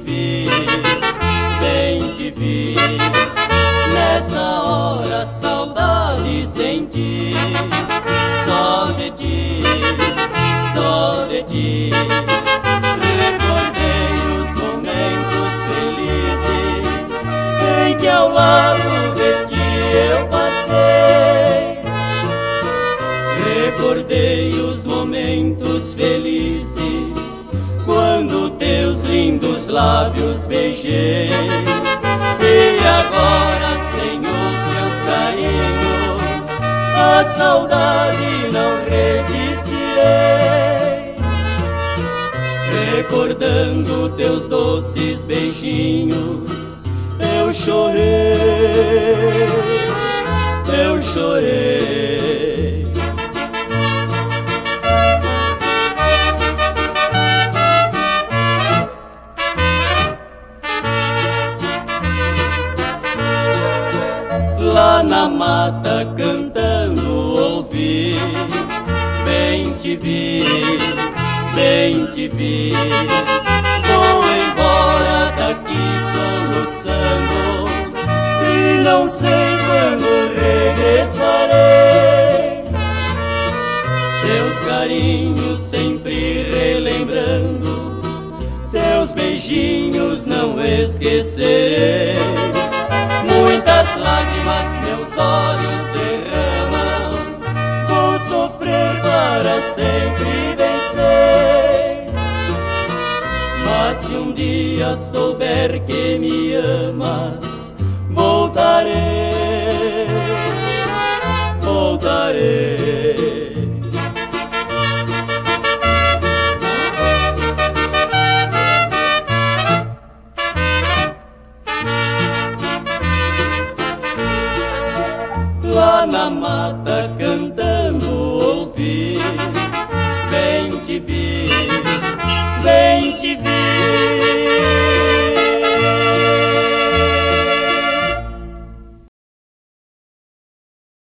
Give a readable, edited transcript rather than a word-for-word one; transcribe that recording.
bem te vi. Nessa hora saudade senti, só de ti, só de ti. Recordei os momentos felizes em que ao lado de ti eu passei. Recordei os momentos felizes quando teus lindos lábios beijei. E agora, sem os teus carinhos, a saudade não resistirei. Recordando teus doces beijinhos, eu chorei, eu chorei. Lá na mata cantando ouvi, bem te vi, bem te vi. Vou embora daqui soluçando e não sei quando regressarei. Teus carinhos sempre relembrando, teus beijinhos não esquecerei. Muitas lágrimas meus olhos derramam, vou sofrer para sempre, bem sei. Mas se um dia souber que me amas, voltarei, voltarei. Lá na mata cantando ouvi, bem te vi.